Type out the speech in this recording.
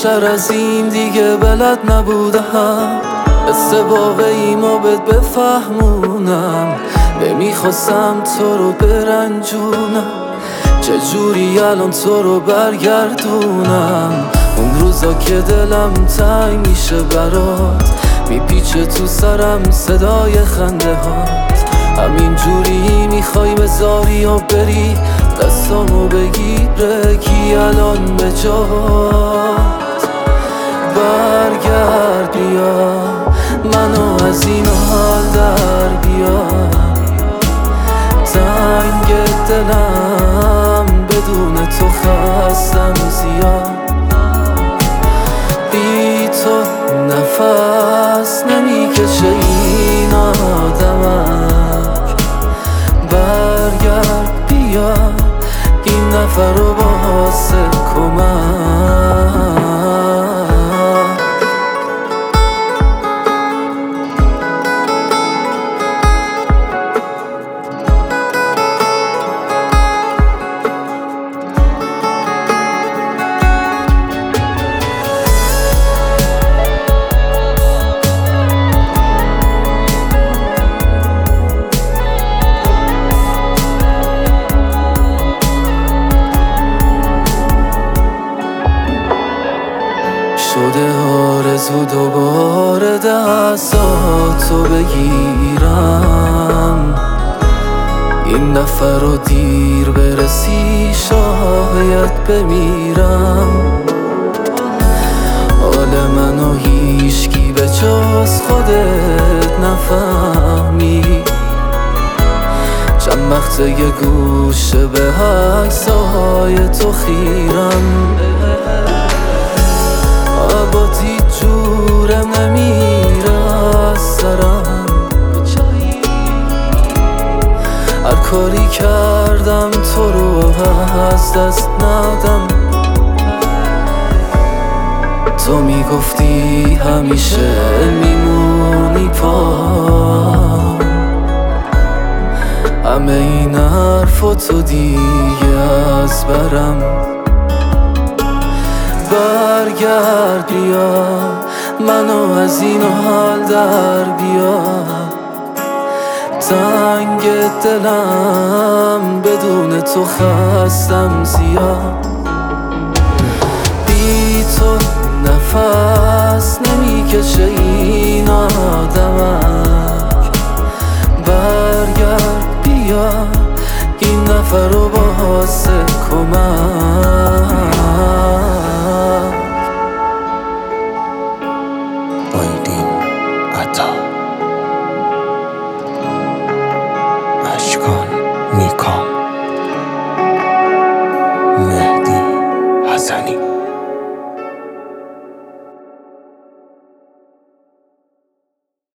بیشتر از این دیگه بلد نبودم، قصه واقعیمو بهت بفهمونم. نمیخواستم تو رو برنجونم، چجوری الان تو رو برگردونم. اون روزا که دلم تنگ میشه برات، میپیچه تو سرم صدای خنده هات. همین جوری میخوای بذاری یا بری، دستامو بگی الان به جات. برگرد بیا، منو از این حال در بیار. تنگ دلم بدون تو خستم زیاد. بی تو نفس نمیکشه این آدمک. برگرد بیا، این نفر رو واسه کمک. شده آرزو دوباره دستاتو بگیرم. این نفر رو دیر برسی شاید بمیرم. حال منو هیچکی به جز خودت نفهمی. چند وقته یه گوشه به عکسای تو خیرم. آباتی جورم نمیره از سرم. هر کاری کردم تو رو از دست ندم. تو میگفتی همیشه میمونی پام. همه این حرفا تو دیگه از برم. برگرد بیا، منو از این حال در بیار. تنگ دلم بدون تو خستم زیاد. بی تو نفس نمیکشه این آدمم.